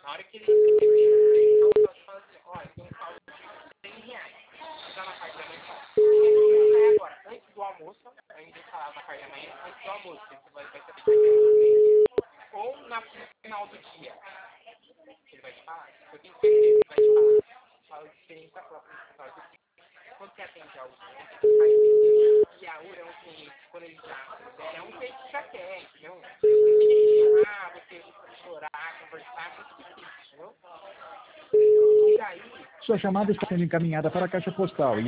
Na hora que ele fala assim, olha, tem um saldo de R$100. Tá na parte da manhã, sai agora, antes do almoço, ainda falava na parte da manhã, antes do almoço, você vai saber que ou no final do dia, ele vai te falar, eu tenho certeza que ele vai te falar, fala de experiência própria, quando você atende ao e a URA é um cliente, quando ele já é um cliente que já quer, entendeu? Você chorar, conversar, é muito difícil, entendeu? E aí... Sua chamada está sendo encaminhada para a caixa postal.